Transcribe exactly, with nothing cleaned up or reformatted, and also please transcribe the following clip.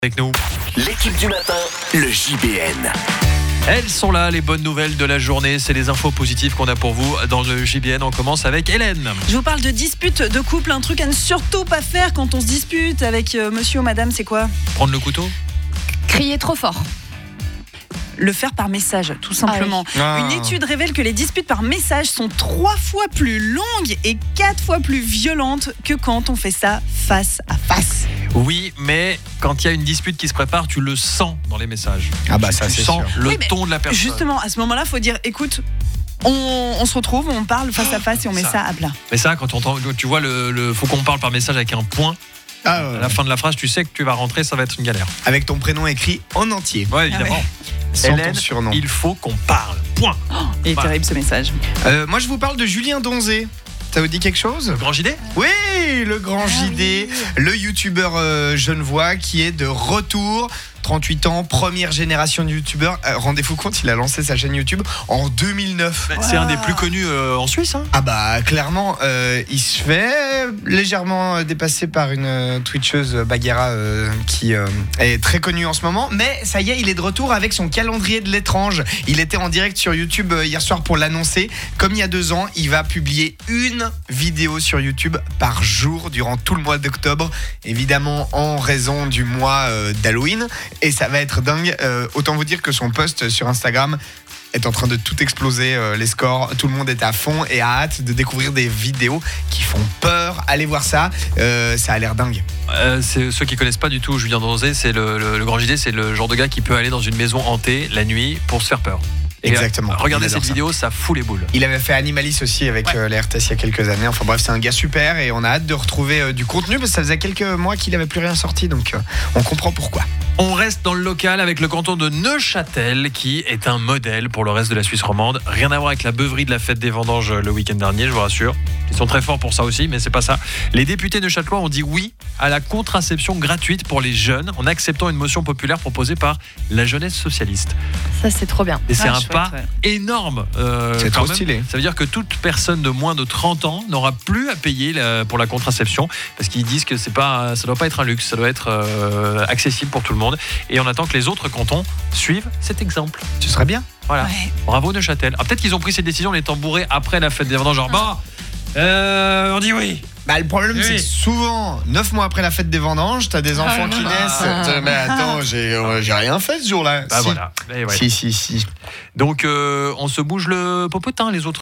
Avec nous. L'équipe du matin, le J B N. Elles sont là, les bonnes nouvelles de la journée. C'est les infos positives qu'on a pour vous dans le J B N. On commence avec Hélène. Je vous parle de disputes de couple. Un truc à ne surtout pas faire quand on se dispute avec euh, monsieur ou madame, c'est quoi ? Prendre le couteau. Crier trop fort. Le faire par message, tout simplement. Ah oui. Une étude révèle que les disputes par message sont trois fois plus longues et quatre fois plus violentes que quand on fait ça face à face. Oui, mais quand il y a une dispute qui se prépare, tu le sens dans les messages. Ah bah tu, ça tu c'est sens sûr. le Oui, mais ton de la personne. Justement, à ce moment-là, il faut dire, écoute, on, on se retrouve, on parle face à face et on met Ça. ça à plat. Mais ça, quand on entend- tu vois, le, le faut qu'on parle par message avec un point. Ah, ouais. À la fin de la phrase, tu sais que tu vas rentrer, ça va être une galère. Avec ton prénom écrit en entier. Ouais, évidemment. ouais. Sans Hélène, ton surnom. il faut qu'on parle. Point. Il est Bah. terrible ce message. Euh, moi je vous parle de Julien Donzé. Ça vous dit quelque chose ? Grand J D. Oui, le grand J D, le youtubeur euh, genevois qui est de retour. trente-huit ans, première génération de youtubeurs. Euh, rendez-vous compte, il a lancé sa chaîne YouTube en deux mille neuf. Bah, c'est un des plus connus euh, en Suisse. Hein. Ah bah clairement, euh, il se fait légèrement euh, dépasser par une euh, twitcheuse Bagheera euh, qui euh, est très connue en ce moment. Mais ça y est, il est de retour avec son calendrier de l'étrange. Il était en direct sur YouTube euh, hier soir pour l'annoncer. Comme il y a deux ans, il va publier une vidéo sur YouTube par jour durant tout le mois d'octobre. Évidemment en raison du mois euh, d'Halloween. Et ça va être dingue. Euh, autant vous dire que son post sur Instagram est en train de tout exploser, euh, les scores, tout le monde est à fond et a hâte de découvrir des vidéos qui font peur. Allez voir ça, euh, ça a l'air dingue. Euh, c'est, ceux qui connaissent pas du tout Julien Donzé, c'est le, le, le Grand J D, c'est le genre de gars qui peut aller dans une maison hantée la nuit pour se faire peur. Et Exactement. euh, regardez Il adore cette ça. vidéo, ça fout les boules. Il avait fait Animalis aussi avec Ouais. euh, la R T S il y a quelques années. Enfin bref, c'est un gars super et on a hâte de retrouver euh, du contenu parce que ça faisait quelques mois qu'il n'avait plus rien sorti, donc euh, on comprend pourquoi. On reste dans le local avec le canton de Neuchâtel qui est un modèle pour le reste de la Suisse romande. Rien à voir avec la beuverie de la fête des vendanges le week-end dernier, je vous rassure. Ils sont très forts pour ça aussi, mais c'est pas ça. Les députés neuchâtelois ont dit oui à la contraception gratuite pour les jeunes en acceptant une motion populaire proposée par la jeunesse socialiste. Ça, c'est trop bien. Et c'est Ah, un chouette, pas ouais. énorme. euh, C'est quand trop même. stylé. Ça veut dire que toute personne de moins de trente ans n'aura plus à payer la- pour la contraception parce qu'ils disent que c'est pas, ça doit pas être un luxe, ça doit être euh, accessible pour tout le monde. Et on attend que les autres cantons suivent cet exemple. Ce serait bien. Voilà. Ouais. Bravo Neuchâtel. Ah, peut-être qu'ils ont pris cette décision en étant bourrés après la fête des vendanges. Genre, bon, euh, on dit oui. Bah, le problème, Oui. c'est que souvent, neuf mois après la fête des vendanges, t'as des enfants qui non. naissent. Ah. T'as- Mais attends, j'ai, euh, j'ai rien fait ce jour-là. Bah si. voilà. Et ouais. si, si, si. Donc, euh, on se bouge le popotin, les autres.